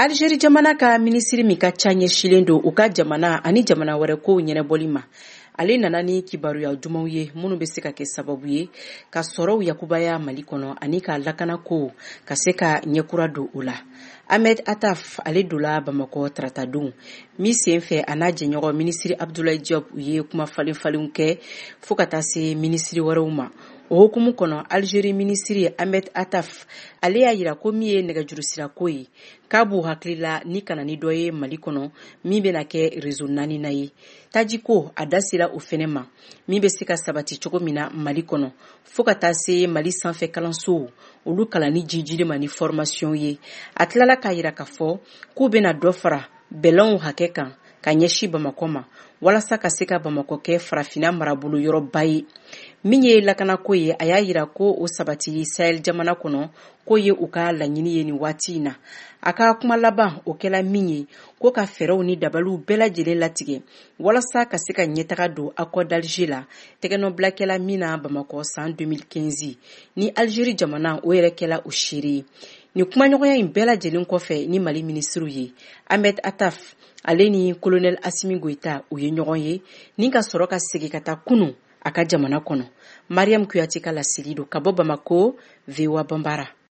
Algérie jamana ka minisiri min ka ca ɲɛsilen don u ka jamana ani jamana wɛrɛ kow ɲɛnɛbɔli ma. Ale nana ni kibaruya dumanw ye minnu bɛ se ka kɛ sababu ye ka sɔrɔw yakubaya Mali kɔnɔ ani ka lakana kow ka se ka ɲɛkura don u la. Ahmed Attaf ale dola Bamakɔ tarata don min sen fɛ a n'a jɛɲɔgɔn minisiri Abdoulaye Diop u ye kuma falen-falenw kɛ fo ka taa se minisiri wɛrɛw ma. O hukumu kɔnɔ Algérie minisiri Ahmed Attaf ale y'a yira ko min ye nɛgɛjurusirako ye k'a b'u hakili la ni kana ni dɔ ye Mali kɔnɔ min bɛna kɛ réseau 4 nan ye. Tajiko a da sera o fɛnɛ ma min bɛ se ka sabati cogo min na Mali kɔnɔ fo ka taa se Mali sanfɛ kalansow olu kalanni jijili ma ni formation ye. A tilala k'a yira k'a fɔ k'u bɛna dɔ fara bɛlɛnw hakɛ kan ka ɲɛsi Bamakɔ ma walasa ka se ka Bamakɔ kɛ farafina marabolo yɔrɔba ye. Min ye lakanako ye a y'a yira ko o sabati Sahel jamana kɔnɔ ko ye u ka laɲini ye nin waati in na. A ka kuma laban o kɛla min ye ko ka fɛɛrɛw ni dabaliw bɛɛ lajɛlen latigɛ walasa ka se ka ɲɛtaga don accord d'Alger la tɛgɛnɔbilakɛla min na Bamakɔ san 2015 ni Algérie jamana o yɛrɛ kɛla o seere ye. Ni kumaɲɔgɔnya in bɛɛ lajɛlen kɔfɛ ni Mali minisiriw ye Ahmed Attaf ale ni colonel Assimi Goïta u ye ɲɔgɔn ye ni ka sɔrɔ ka segin ka taa kunun a ka jamana kɔnɔ. Mariam Kuyate ka laseli don ka bɔ Bamako, VOA Bambara.